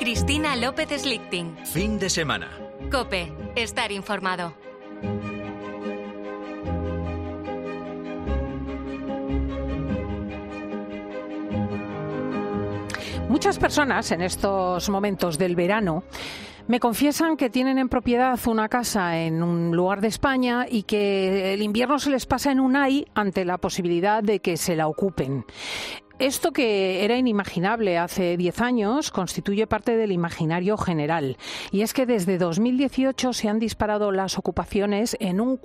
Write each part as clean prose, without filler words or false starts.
Cristina López Slichting. Fin de semana. COPE. Estar informado. Muchas personas en estos momentos del verano me confiesan que tienen en propiedad una casa en un lugar de España y que el invierno se les pasa en Unai ante la posibilidad de que se la ocupen. Esto, que era inimaginable hace 10 años, constituye parte del imaginario general. Y es que desde 2018 se han disparado las ocupaciones en un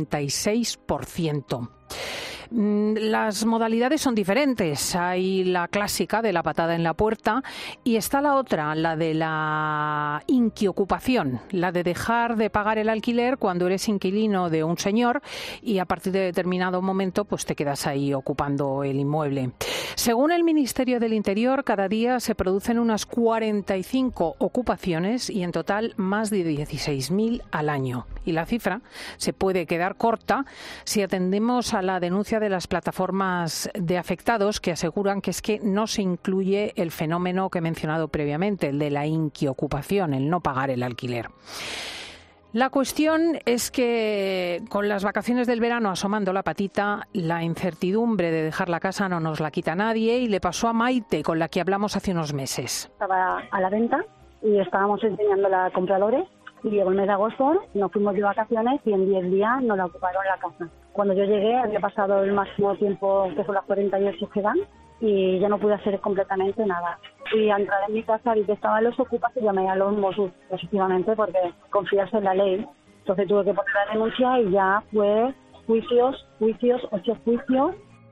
46%. Las modalidades son diferentes. Hay la clásica de la patada en la puerta y está la otra, la de la inquiocupación, la de dejar de pagar el alquiler cuando eres inquilino de un señor y a partir de determinado momento pues te quedas ahí ocupando el inmueble. Según el Ministerio del Interior, cada día se producen unas 45 ocupaciones y en total más de 16.000 al año. Y la cifra se puede quedar corta si atendemos a la denuncia de las plataformas de afectados que aseguran que es que no se incluye el fenómeno que he mencionado previamente, el de la inquiocupación, el no pagar el alquiler. La cuestión es que con las vacaciones del verano asomando la patita, la incertidumbre de dejar la casa no nos la quita nadie y le pasó a Maite, con la que hablamos hace unos meses. Estaba a la venta y estábamos enseñándola a compradores y llegó el mes de agosto, nos fuimos de vacaciones y en 10 días nos la ocuparon la casa. Cuando yo llegué había pasado el máximo tiempo, que son las 48 que dan, y ya no pude hacer completamente nada. Y al entrar en mi casa vi que estaban los ocupas y llamé a los Mossos, positivamente, porque confiarse en la ley. Entonces tuve que poner la denuncia y ya fue juicios, 8 juicios.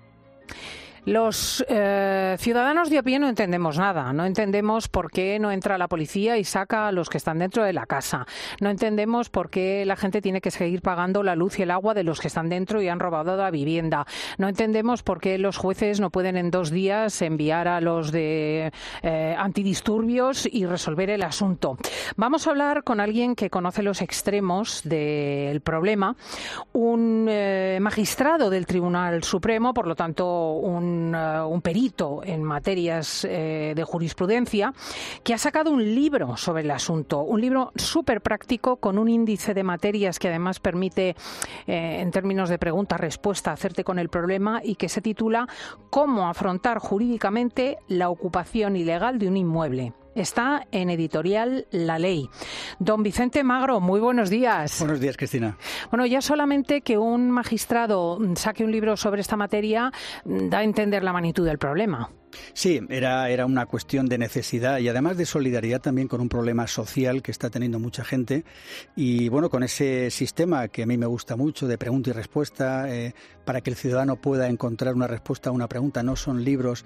Los ciudadanos de a pie no entendemos nada. No entendemos por qué no entra la policía y saca a los que están dentro de la casa. No entendemos por qué la gente tiene que seguir pagando la luz y el agua de los que están dentro y han robado la vivienda. No entendemos por qué los jueces no pueden en 2 días enviar a los de antidisturbios y resolver el asunto. Vamos a hablar con alguien que conoce los extremos del problema, un magistrado del Tribunal Supremo, por lo tanto un perito en materias de jurisprudencia, que ha sacado un libro sobre el asunto, un libro súper práctico con un índice de materias que además permite, en términos de pregunta-respuesta, hacerte con el problema y que se titula «Cómo afrontar jurídicamente la ocupación ilegal de un inmueble». Está en editorial La Ley. Don Vicente Magro, muy buenos días. Buenos días, Cristina. Bueno, ya solamente que un magistrado saque un libro sobre esta materia da a entender la magnitud del problema. Sí, era una cuestión de necesidad y además de solidaridad también con un problema social que está teniendo mucha gente. Y bueno, con ese sistema que a mí me gusta mucho de pregunta y respuesta, para que el ciudadano pueda encontrar una respuesta a una pregunta. No son libros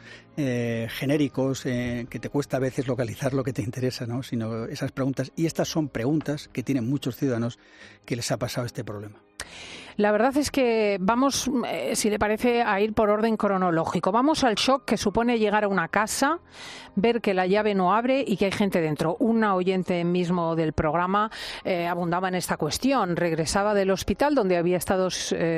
genéricos que te cuesta a veces localizar lo que te interesa, ¿no? Sino esas preguntas. Y estas son preguntas que tienen muchos ciudadanos que les ha pasado este problema. La verdad es que vamos, si le parece, a ir por orden cronológico. Vamos al shock que supone llegar a una casa, ver que la llave no abre y que hay gente dentro. Una oyente mismo del programa abundaba en esta cuestión. Regresaba del hospital donde había estado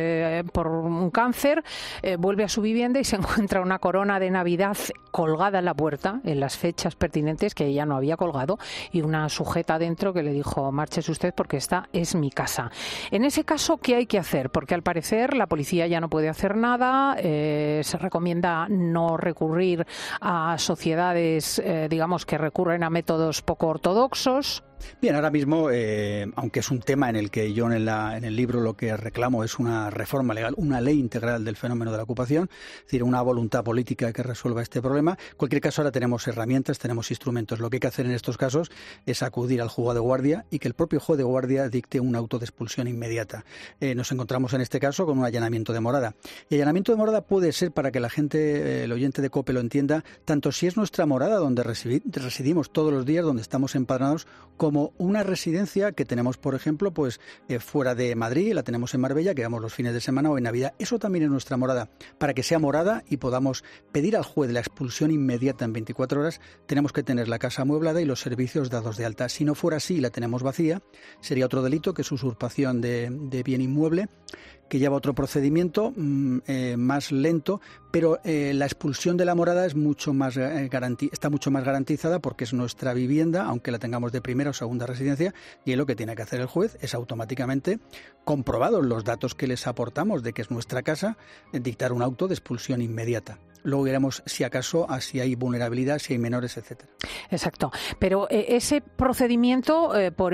por un cáncer, vuelve a su vivienda y se encuentra una corona de Navidad colgada en la puerta en las fechas pertinentes que ella no había colgado y una sujeta dentro que le dijo: márchese usted porque esta es mi casa. En ese caso, ¿qué hay que hacer? Porque al parecer la policía ya no puede hacer nada, se recomienda no recurrir a sociedades, digamos, que recurren a métodos poco ortodoxos. Bien, ahora mismo, aunque es un tema en el que yo en el libro lo que reclamo es una reforma legal, una ley integral del fenómeno de la ocupación, es decir, una voluntad política que resuelva este problema. En cualquier caso, ahora tenemos herramientas, tenemos instrumentos. Lo que hay que hacer en estos casos es acudir al juzgado de guardia y que el propio juez de guardia dicte un auto de expulsión inmediata. Nos encontramos en este caso con un allanamiento de morada. Y allanamiento de morada puede ser, para que la gente, el oyente de COPE lo entienda, tanto si es nuestra morada donde residimos todos los días, donde estamos empadronados, como una residencia que tenemos, por ejemplo, pues fuera de Madrid, la tenemos en Marbella, que vamos los fines de semana o en Navidad. Eso también es nuestra morada. Para que sea morada y podamos pedir al juez la expulsión inmediata en 24 horas, tenemos que tener la casa amueblada y los servicios dados de alta. Si no fuera así y la tenemos vacía, sería otro delito, que es usurpación de bien inmueble, que lleva otro procedimiento más lento, Pero la expulsión de la morada es mucho más está mucho más garantizada porque es nuestra vivienda, aunque la tengamos de primera o segunda residencia, y lo que tiene que hacer el juez es automáticamente, comprobados los datos que les aportamos de que es nuestra casa, dictar un auto de expulsión inmediata. Luego veremos si acaso si hay vulnerabilidad, si hay menores, etcétera. Exacto. Pero ese procedimiento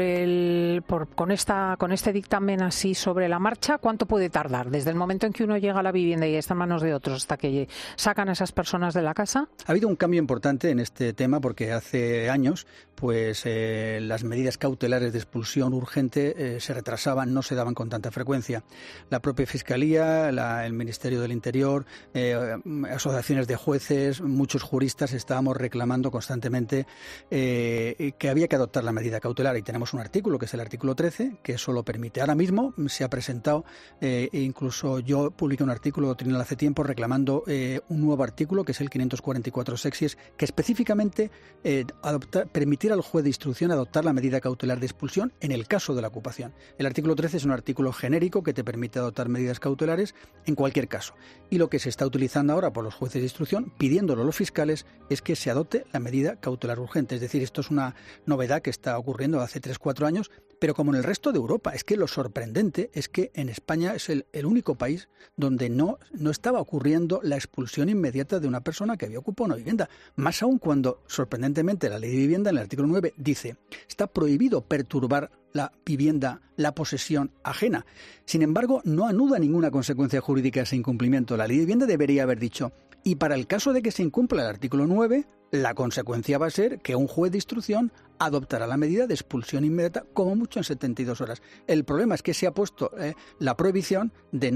con este dictamen así sobre la marcha, ¿cuánto puede tardar? Desde el momento en que uno llega a la vivienda y está en manos de otros hasta que sacan a esas personas de la casa. Ha habido un cambio importante en este tema porque hace años pues las medidas cautelares de expulsión urgente se retrasaban, no se daban con tanta frecuencia. La propia Fiscalía, el Ministerio del Interior, asociaciones de jueces, muchos juristas estábamos reclamando constantemente que había que adoptar la medida cautelar, y tenemos un artículo que es el artículo 13 que eso lo permite. Ahora mismo se ha presentado, incluso yo publiqué un artículo doctrinal hace tiempo reclamando un nuevo artículo que es el 544 sexties, que específicamente permitir al juez de instrucción adoptar la medida cautelar de expulsión en el caso de la ocupación. El artículo 13 es un artículo genérico que te permite adoptar medidas cautelares en cualquier caso, y lo que se está utilizando ahora por los jueces de instrucción, pidiéndolo a los fiscales, es que se adopte la medida cautelar urgente. Es decir, esto es una novedad que está ocurriendo hace 3-4 años, pero como en el resto de Europa. Es que lo sorprendente es que en España es el único país donde no estaba ocurriendo la expulsión inmediata de una persona que había ocupado una vivienda. Más aún cuando, sorprendentemente, la Ley de Vivienda, en el artículo 9, dice: está prohibido perturbar la vivienda, la posesión ajena. Sin embargo, no anuda ninguna consecuencia jurídica ese incumplimiento. La Ley de Vivienda debería haber dicho: y para el caso de que se incumpla el artículo 9, la consecuencia va a ser que un juez de instrucción adoptará la medida de expulsión inmediata, como mucho en 72 horas. El problema es que se ha puesto la prohibición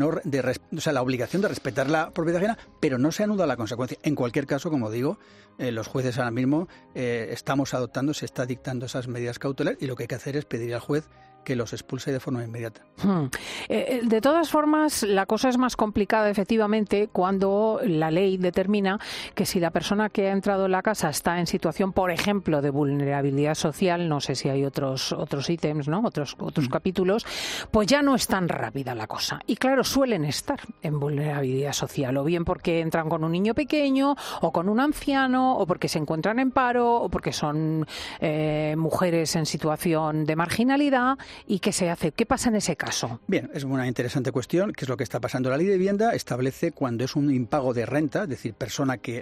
la obligación de respetar la propiedad ajena, pero no se anuda la consecuencia. En cualquier caso, como digo, los jueces ahora mismo se está dictando esas medidas cautelares, y lo que hay que hacer es pedir al juez que los expulse de forma inmediata. De todas formas, la cosa es más complicada, efectivamente, cuando la ley determina que si la persona que ha entrado en la casa está en situación, por ejemplo, de vulnerabilidad social, no sé si hay otros ítems, ¿no? Otros capítulos, pues ya no es tan rápida la cosa. Y claro, suelen estar en vulnerabilidad social, o bien porque entran con un niño pequeño, o con un anciano, o porque se encuentran en paro, o porque son mujeres en situación de marginalidad. ¿Y qué se hace? ¿Qué pasa en ese caso? Bien, es una interesante cuestión, que es lo que está pasando. La Ley de Vivienda establece cuando es un impago de renta, es decir, persona que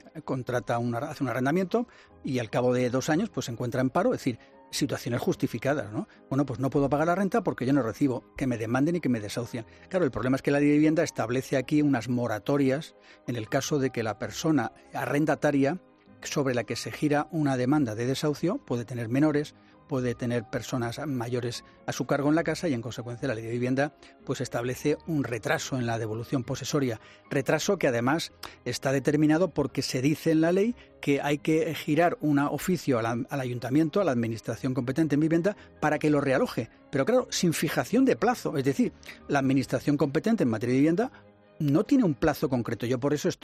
hace un arrendamiento y al cabo de 2 años pues se encuentra en paro, es decir, situaciones justificadas, ¿no? Bueno, pues no puedo pagar la renta porque yo no recibo, que me demanden y que me desahucien. Claro, el problema es que la Ley de Vivienda establece aquí unas moratorias en el caso de que la persona arrendataria sobre la que se gira una demanda de desahucio puede tener menores, puede tener personas mayores a su cargo en la casa, y en consecuencia la Ley de Vivienda pues establece un retraso en la devolución posesoria. Retraso que además está determinado porque se dice en la ley que hay que girar un oficio al ayuntamiento, a la administración competente en vivienda, para que lo realoje. Pero claro, sin fijación de plazo. Es decir, la administración competente en materia de vivienda no tiene un plazo concreto. Yo por eso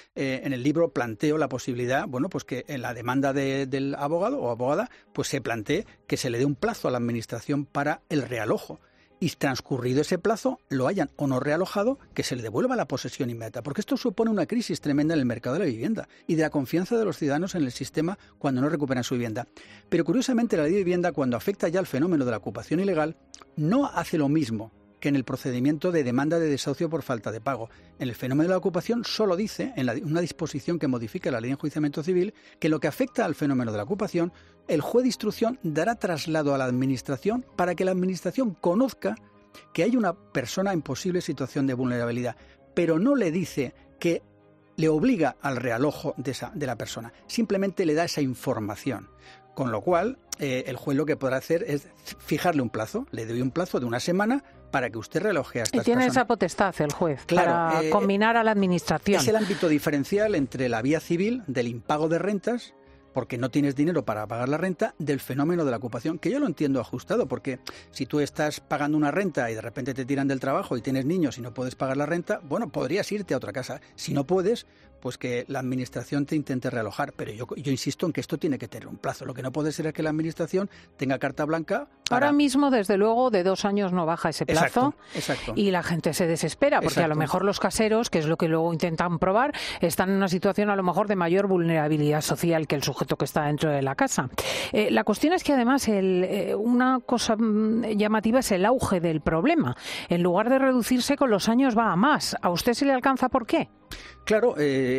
en el libro planteo la posibilidad, bueno, pues que en la demanda del abogado o abogada, pues se plantee que se le dé un plazo a la administración para el realojo. Y transcurrido ese plazo, lo hayan o no realojado, que se le devuelva la posesión inmediata. Porque esto supone una crisis tremenda en el mercado de la vivienda y de la confianza de los ciudadanos en el sistema cuando no recuperan su vivienda. Pero curiosamente la Ley de Vivienda, cuando afecta ya al fenómeno de la ocupación ilegal, no hace lo mismo que en el procedimiento de demanda de desahucio por falta de pago. En el fenómeno de la ocupación solo dice, en una disposición que modifica la Ley de Enjuiciamiento Civil, que lo que afecta al fenómeno de la ocupación, el juez de instrucción dará traslado a la Administración para que la Administración conozca que hay una persona en posible situación de vulnerabilidad, pero no le dice que le obliga al realojo de la persona, simplemente le da esa información. Con lo cual, el juez lo que podrá hacer es fijarle un plazo. Le doy un plazo de 1 semana para que usted realoje a estas personas. Y tiene esa potestad el juez, claro, para combinar a la Administración. Es el ámbito diferencial entre la vía civil del impago de rentas, porque no tienes dinero para pagar la renta, del fenómeno de la ocupación, que yo lo entiendo ajustado, porque si tú estás pagando una renta y de repente te tiran del trabajo y tienes niños y no puedes pagar la renta, bueno, podrías irte a otra casa. Si no puedes, pues que la administración te intente realojar. Pero yo insisto en que esto tiene que tener un plazo. Lo que no puede ser es que la administración tenga carta blanca para... Ahora mismo, desde luego, de 2 años no baja ese plazo. Exacto. Y la gente se desespera, porque a lo mejor los caseros, que es lo que luego intentan probar, están en una situación a lo mejor de mayor vulnerabilidad social que el sujeto que está dentro de la casa. La cuestión es que además una cosa llamativa es el auge del problema. En lugar de reducirse con los años va a más. ¿A usted se le alcanza por qué? Claro,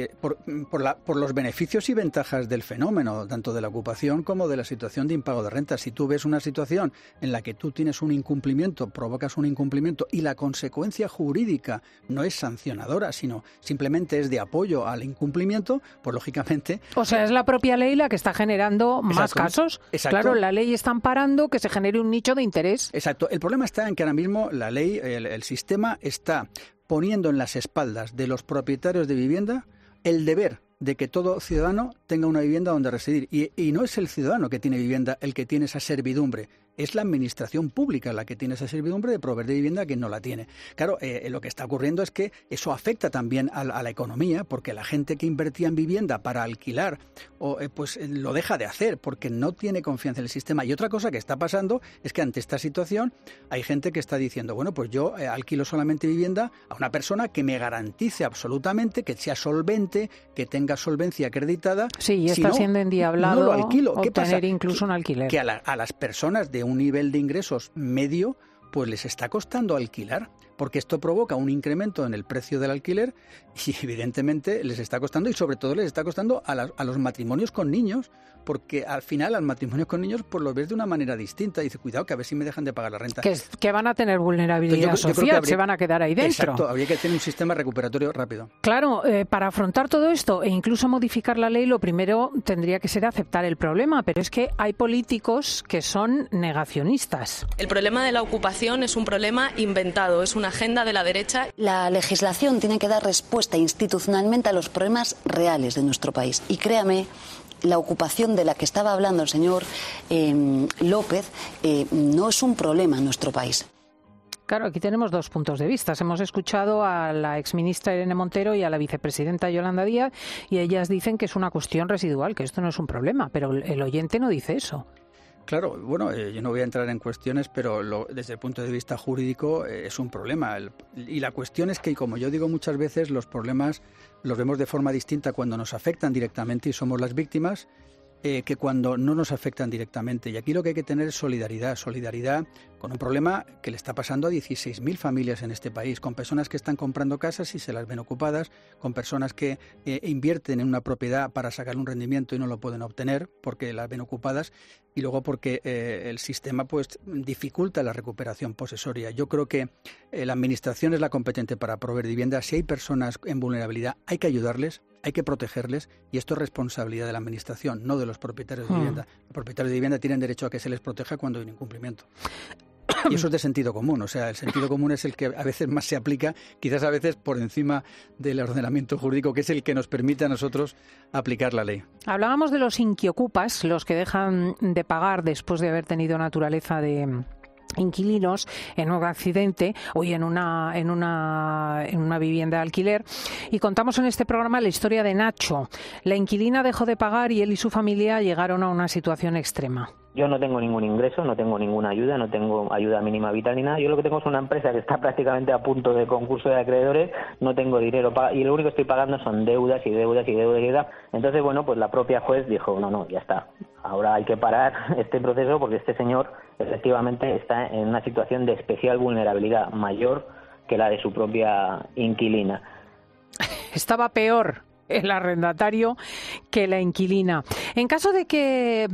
por los beneficios y ventajas del fenómeno, tanto de la ocupación como de la situación de impago de rentas. Si tú ves una situación en la que tú tienes un incumplimiento, provocas un incumplimiento y la consecuencia jurídica no es sancionadora, sino simplemente es de apoyo al incumplimiento, pues lógicamente... O sea, es la propia ley la que está generando más casos. Exacto. Claro, la ley está amparando que se genere un nicho de interés. Exacto. El problema está en que ahora mismo la ley, el sistema está poniendo en las espaldas de los propietarios de vivienda el deber de que todo ciudadano tenga una vivienda donde residir. Y no es el ciudadano que tiene vivienda el que tiene esa servidumbre, es la administración pública la que tiene esa servidumbre de proveer de vivienda a quien no la tiene. Claro, lo que está ocurriendo es que eso afecta también a la economía, porque la gente que invertía en vivienda para alquilar, pues lo deja de hacer, porque no tiene confianza en el sistema. Y otra cosa que está pasando es que ante esta situación hay gente que está diciendo, bueno, pues yo alquilo solamente vivienda a una persona que me garantice absolutamente que sea solvente, que tenga solvencia acreditada. Sí, y está siendo endiablado no lo alquilo. ¿Qué obtener pasa? incluso un alquiler. Que a las personas de un nivel de ingresos medio, pues les está costando alquilar, porque esto provoca un incremento en el precio del alquiler y evidentemente les está costando, y sobre todo les está costando a los matrimonios con niños, porque al final al matrimonio con niños pues lo ves de una manera distinta. Dice, cuidado, que a ver si me dejan de pagar la renta. Que van a tener vulnerabilidad social, se van a quedar ahí dentro. Exacto, habría que tener un sistema recuperatorio rápido. Claro, para afrontar todo esto e incluso modificar la ley, lo primero tendría que ser aceptar el problema, pero es que hay políticos que son negacionistas. El problema de la ocupación es un problema inventado, es una agenda de la derecha. La legislación tiene que dar respuesta institucionalmente a los problemas reales de nuestro país. Y créame, la ocupación de la que estaba hablando el señor López no es un problema en nuestro país. Claro, aquí tenemos 2 puntos de vista. Hemos escuchado a la exministra Irene Montero y a la vicepresidenta Yolanda Díaz, y ellas dicen que es una cuestión residual, que esto no es un problema, pero el oyente no dice eso. Claro, bueno, yo no voy a entrar en cuestiones, pero desde el punto de vista jurídico es un problema. Y la cuestión es que, como yo digo muchas veces, los problemas los vemos de forma distinta cuando nos afectan directamente y somos las víctimas, que cuando no nos afectan directamente. Y aquí lo que hay que tener es solidaridad con un problema que le está pasando a 16.000 familias en este país, con personas que están comprando casas y se las ven ocupadas, con personas que invierten en una propiedad para sacar un rendimiento y no lo pueden obtener porque las ven ocupadas, y luego porque el sistema pues dificulta la recuperación posesoria. Yo creo que la administración es la competente para proveer vivienda. Si hay personas en vulnerabilidad, hay que ayudarles, hay que protegerles, y esto es responsabilidad de la administración, no de los propietarios de vivienda. Los propietarios de vivienda tienen derecho a que se les proteja cuando hay un incumplimiento. Y eso es de sentido común, o sea, el sentido común es el que a veces más se aplica, quizás a veces por encima del ordenamiento jurídico, que es el que nos permite a nosotros aplicar la ley. Hablábamos de los inquiocupas, los que dejan de pagar después de haber tenido naturaleza de inquilinos en un accidente o en una vivienda de alquiler, y contamos en este programa la historia de Nacho. La inquilina dejó de pagar y él y su familia llegaron a una situación extrema. Yo no tengo ningún ingreso, no tengo ninguna ayuda, no tengo ayuda mínima vital ni nada. Yo lo que tengo es una empresa que está prácticamente a punto de concurso de acreedores, no tengo dinero y lo único que estoy pagando son deudas y deudas y deudas y deudas. Entonces, bueno, pues la propia juez dijo, no, ya está. Ahora hay que parar este proceso porque este señor efectivamente está en una situación de especial vulnerabilidad, mayor que la de su propia inquilina. Estaba peor el arrendatario que la inquilina. En caso de que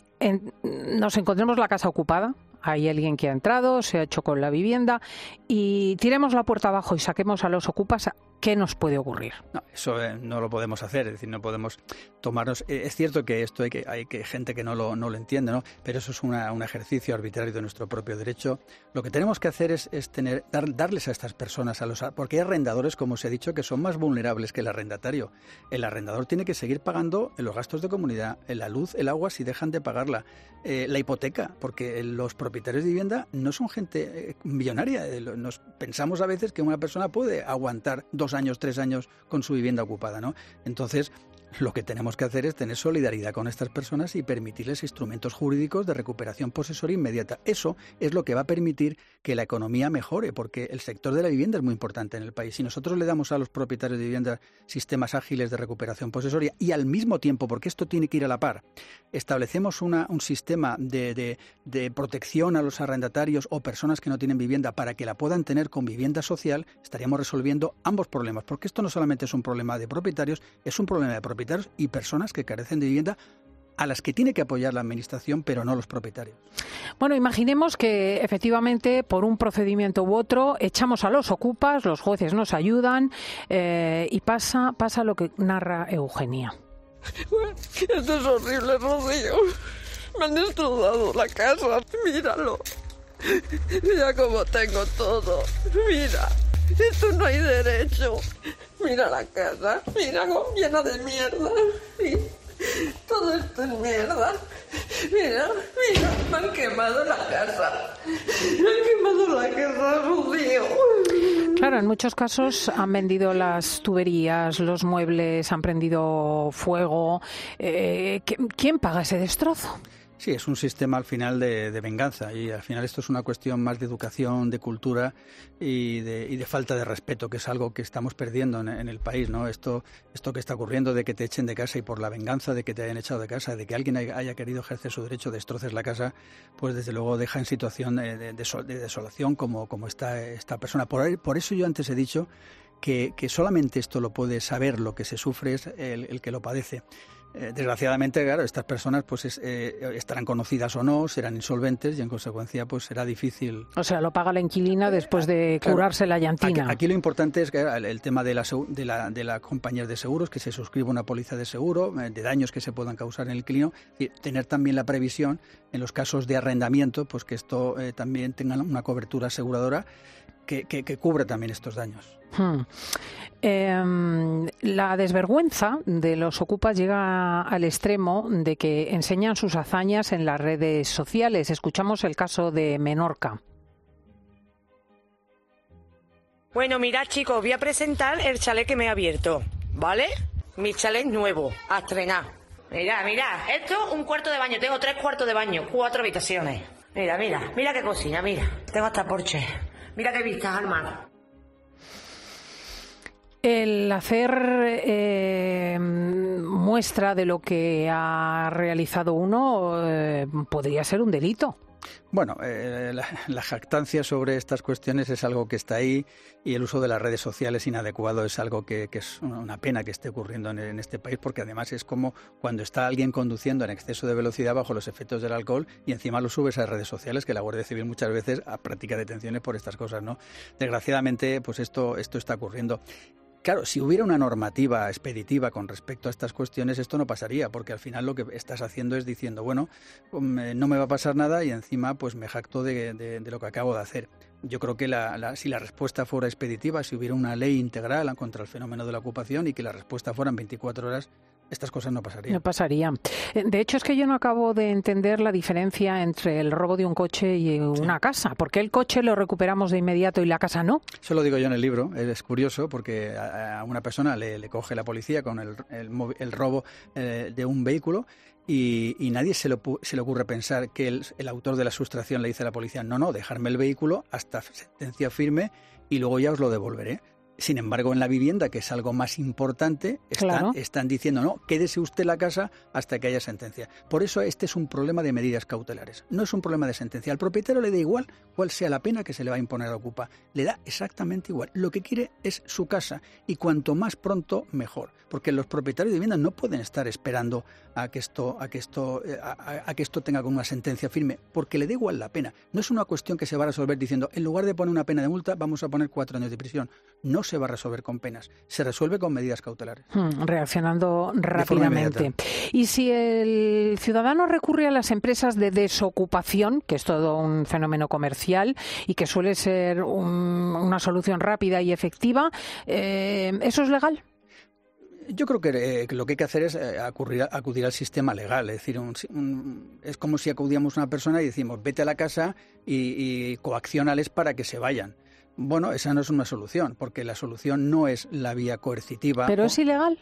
nos encontremos la casa ocupada, hay alguien que ha entrado, se ha hecho con la vivienda y tiremos la puerta abajo y saquemos a los ocupas, ¿qué nos puede ocurrir? No, eso no lo podemos hacer, es decir, no podemos tomarnos... Es cierto que esto hay gente que no lo entiende, ¿no? Pero eso es un ejercicio arbitrario de nuestro propio derecho. Lo que tenemos que hacer es darles a estas personas, porque hay arrendadores, como os he dicho, que son más vulnerables que el arrendatario. El arrendador tiene que seguir pagando los gastos de comunidad, la luz, el agua, si dejan de pagarla, la hipoteca, porque los propietarios de vivienda no son gente millonaria. Nos pensamos a veces que una persona puede aguantar 2 2 años, 3 años con su vivienda ocupada, ¿no? Entonces, lo que tenemos que hacer es tener solidaridad con estas personas y permitirles instrumentos jurídicos de recuperación posesoria inmediata. Eso es lo que va a permitir que la economía mejore, porque el sector de la vivienda es muy importante en el país. Si nosotros le damos a los propietarios de vivienda sistemas ágiles de recuperación posesoria y al mismo tiempo, porque esto tiene que ir a la par, establecemos un sistema de protección a los arrendatarios o personas que no tienen vivienda para que la puedan tener con vivienda social, estaríamos resolviendo ambos problemas, porque esto no solamente es un problema de propietarios, es un problema de propietarios y personas que carecen de vivienda a las que tiene que apoyar la Administración, pero no los propietarios. Bueno, imaginemos que efectivamente por un procedimiento u otro echamos a los ocupas, los jueces nos ayudan y pasa lo que narra Eugenia. Esto es horrible, Rocío. Me han destrozado la casa. Míralo. Mira cómo tengo todo. Mira. Esto no hay derecho. Mira la casa. Mira cómo llena de mierda. Sí. Todo esto es mierda. Mira. Me han quemado la casa. Me han quemado la casa, Rocío. Claro, en muchos casos han vendido las tuberías, los muebles, han prendido fuego. ¿Quién paga ese destrozo? Sí, es un sistema al final de venganza y al final esto es una cuestión más de educación, de cultura y de falta de respeto, que es algo que estamos perdiendo en el país, ¿no? Esto que está ocurriendo de que te echen de casa y por la venganza de que te hayan echado de casa, de que alguien haya querido ejercer su derecho, destroces la casa, pues desde luego deja en situación de desolación como está esta persona. Por eso yo antes he dicho que solamente esto lo puede saber, lo que se sufre es el que lo padece. Desgraciadamente, claro, estas personas pues estarán conocidas o no, serán insolventes y en consecuencia pues será difícil. O sea, lo paga la inquilina después de curarse la llantina. Aquí lo importante es que el tema de las compañías de seguros, que se suscriba una póliza de seguro, de daños que se puedan causar en el inquilino, y tener también la previsión en los casos de arrendamiento, pues que esto también tenga una cobertura aseguradora que cubre también estos daños. La desvergüenza de los ocupas llega al extremo de que enseñan sus hazañas en las redes sociales. Escuchamos el caso de Menorca. Bueno, mirad, chicos, voy a presentar el chalet que me he abierto, ¿vale? Mi chalet nuevo, a estrenar. Mirad, esto es un cuarto de baño, tengo 3 cuartos de baño, 4 habitaciones. Mira qué cocina, mira, tengo hasta porche. Mira qué vistas al mar. El hacer muestra de lo que ha realizado uno podría ser un delito. Bueno, la jactancia sobre estas cuestiones es algo que está ahí y el uso de las redes sociales inadecuado es algo que es una pena que esté ocurriendo en este país, porque además es como cuando está alguien conduciendo en exceso de velocidad bajo los efectos del alcohol y encima lo subes a redes sociales, que la Guardia Civil muchas veces practica detenciones por estas cosas, ¿no? Desgraciadamente, pues esto está ocurriendo. Claro, si hubiera una normativa expeditiva con respecto a estas cuestiones, esto no pasaría, porque al final lo que estás haciendo es diciendo, bueno, no me va a pasar nada y encima pues me jacto de lo que acabo de hacer. Yo creo que si la respuesta fuera expeditiva, si hubiera una ley integral contra el fenómeno de la ocupación y que la respuesta fuera en 24 horas, estas cosas no pasarían. No pasarían. De hecho, es que yo no acabo de entender la diferencia entre el robo de un coche y una casa. ¿Por qué el coche lo recuperamos de inmediato y la casa no? Eso lo digo yo en el libro. Es curioso porque a una persona le coge la policía con el robo de un vehículo y nadie se le ocurre pensar que el autor de la sustracción le dice a la policía no, dejarme el vehículo hasta sentencia firme y luego ya os lo devolveré. Sin embargo, en la vivienda, que es algo más importante, están diciendo, no, quédese usted la casa hasta que haya sentencia. Por eso este es un problema de medidas cautelares, no es un problema de sentencia. Al propietario le da igual cuál sea la pena que se le va a imponer a Ocupa, le da exactamente igual. Lo que quiere es su casa y cuanto más pronto, mejor. Porque los propietarios de vivienda no pueden estar esperando a que esto tenga una sentencia firme, porque le da igual la pena. No es una cuestión que se va a resolver diciendo, en lugar de poner una pena de multa, vamos a poner 4 años de prisión. No se va a resolver con penas, se resuelve con medidas cautelares. Reaccionando rápidamente. Y si el ciudadano recurre a las empresas de desocupación, que es todo un fenómeno comercial y que suele ser una solución rápida y efectiva, ¿eso es legal? Yo creo que lo que hay que hacer es acudir al sistema legal, es decir, es como si acudíamos a una persona y decimos vete a la casa y coacciónales para que se vayan. Bueno, esa no es una solución, porque la solución no es la vía coercitiva. ¿Pero es ilegal?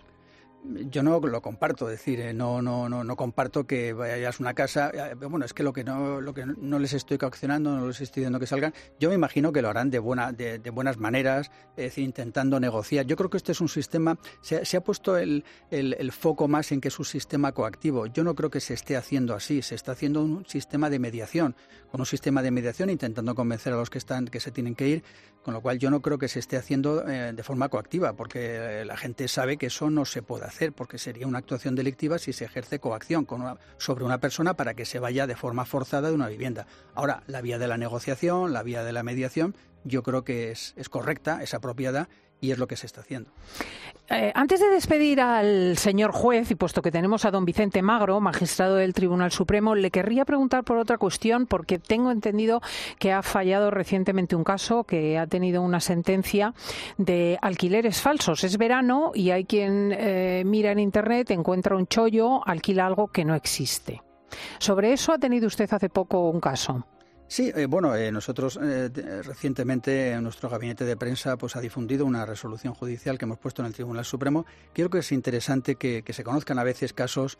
Yo no lo comparto, es decir, no comparto que vayas a una casa. Bueno, es que lo que no les estoy coaccionando, no les estoy diciendo que salgan. Yo me imagino que lo harán de buenas maneras, es decir, intentando negociar. Yo creo que este es un sistema, se ha puesto el foco más en que es un sistema coactivo. Yo no creo que se esté haciendo así, se está haciendo un sistema de mediación, con un sistema de mediación intentando convencer a los que se tienen que ir, con lo cual yo no creo que se esté haciendo de forma coactiva, porque la gente sabe que eso no se puede hacer, porque sería una actuación delictiva si se ejerce coacción sobre una persona para que se vaya de forma forzada de una vivienda. Ahora, la vía de la negociación, la vía de la mediación, yo creo que es correcta, es apropiada y es lo que se está haciendo. Antes de despedir al señor juez, y puesto que tenemos a don Vicente Magro, magistrado del Tribunal Supremo, le querría preguntar por otra cuestión, porque tengo entendido que ha fallado recientemente un caso que ha tenido una sentencia de alquileres falsos. Es verano y hay quien mira en Internet, encuentra un chollo, alquila algo que no existe. Sobre eso ha tenido usted hace poco un caso. Sí, nosotros recientemente en nuestro gabinete de prensa pues ha difundido una resolución judicial que hemos puesto en el Tribunal Supremo. Creo que es interesante que se conozcan a veces casos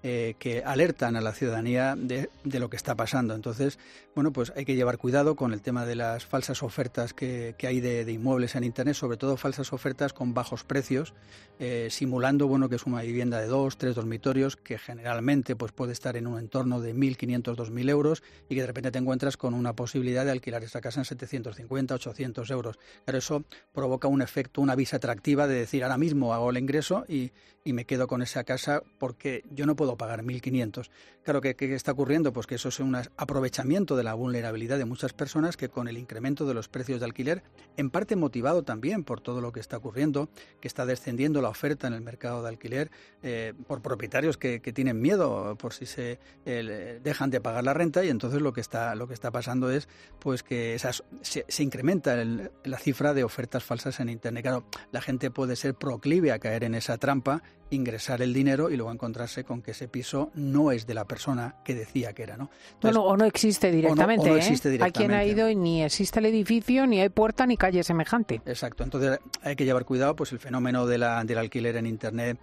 que alertan a la ciudadanía de lo que está pasando. Entonces, bueno, pues hay que llevar cuidado con el tema de las falsas ofertas que hay de inmuebles en Internet, sobre todo falsas ofertas con bajos precios, simulando que es una vivienda de 2, 3 dormitorios que generalmente pues puede estar en un entorno de 1.500, 2.000 euros y que de repente te encuentras con una posibilidad de alquilar esta casa en 750, 800 euros. Claro, eso provoca un efecto, una visa atractiva de decir, ahora mismo hago el ingreso y me quedo con esa casa porque yo no puedo pagar 1.500. Claro, ¿qué está ocurriendo? Pues que eso es un aprovechamiento de la vulnerabilidad de muchas personas que con el incremento de los precios de alquiler, en parte motivado también por todo lo que está ocurriendo, que está descendiendo la oferta en el mercado de alquiler, por propietarios que tienen miedo por si se dejan de pagar la renta, y entonces lo que está pasando es pues que se incrementa la cifra de ofertas falsas en Internet. Claro, la gente puede ser proclive a caer en esa trampa, ingresar el dinero y luego encontrarse con que ese piso no es de la persona que decía que era, ¿no? Entonces, o no existe directamente. O no existe directamente. Hay quien ha ido y ni existe el edificio, ni hay puerta, ni calle semejante. Exacto. Entonces hay que llevar cuidado, pues el fenómeno del alquiler en Internet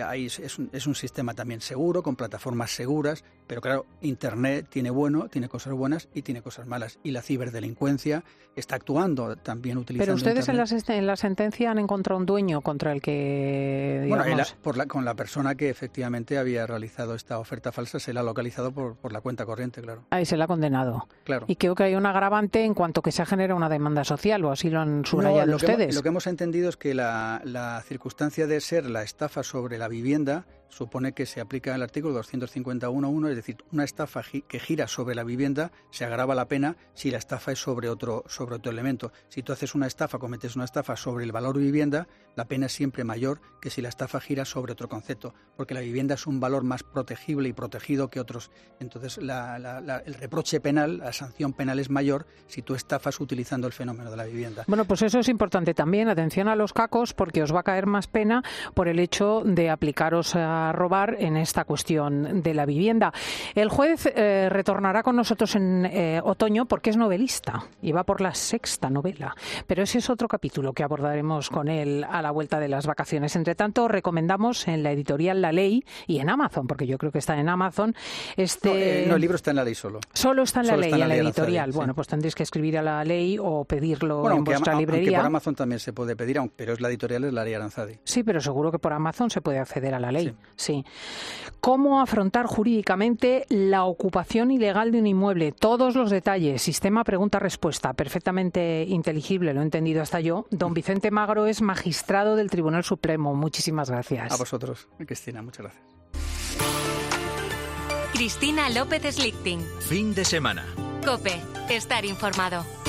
es un sistema también seguro, con plataformas seguras, pero claro, Internet tiene cosas buenas y tiene cosas malas. Y la ciberdelincuencia está actuando también utilizando Pero ustedes Internet. en la sentencia han encontrado un dueño contra el que, digamos... con la persona que efectivamente había realizado esta oferta falsa, se la ha localizado por la cuenta corriente, claro. Ahí se la ha condenado. Claro. Y creo que hay un agravante en cuanto que se genera una demanda social, o así lo han subrayado ustedes. Lo que hemos entendido es que la circunstancia de ser la estafa sobre la vivienda supone que se aplica el artículo 251.1, es decir, una estafa que gira sobre la vivienda, se agrava la pena si la estafa es sobre otro elemento. Si tú haces cometes una estafa sobre el valor de vivienda, la pena es siempre mayor que si la estafa gira sobre otro concepto, porque la vivienda es un valor más protegible y protegido que otros. Entonces, el reproche penal, la sanción penal es mayor si tú estafas utilizando el fenómeno de la vivienda. Bueno, pues eso es importante también. Atención a los cacos, porque os va a caer más pena por el hecho de aplicaros a robar en esta cuestión de la vivienda. El juez retornará con nosotros en otoño porque es novelista y va por la 6ª novela, pero ese es otro capítulo que abordaremos con él a la vuelta de las vacaciones. Entre tanto, recomendamos en la editorial La Ley y en Amazon, porque yo creo que está en Amazon. No, el libro está en La Ley solo. Solo está en La Ley, en la editorial. Sí. Bueno, pues tendréis que escribir a La Ley o pedirlo en vuestra librería. Aunque por Amazon también se puede pedir, pero es la editorial es La Ley Aranzadi. Sí, pero seguro que por Amazon se puede acceder a La Ley. Sí. ¿Cómo afrontar jurídicamente la ocupación ilegal de un inmueble? Todos los detalles, sistema pregunta-respuesta, perfectamente inteligible, lo he entendido hasta yo. Don Vicente Magro es magistrado del Tribunal Supremo. Muchísimas gracias. A vosotros, Cristina, muchas gracias. Cristina López Slichting. Fin de semana. COPE. Estar informado.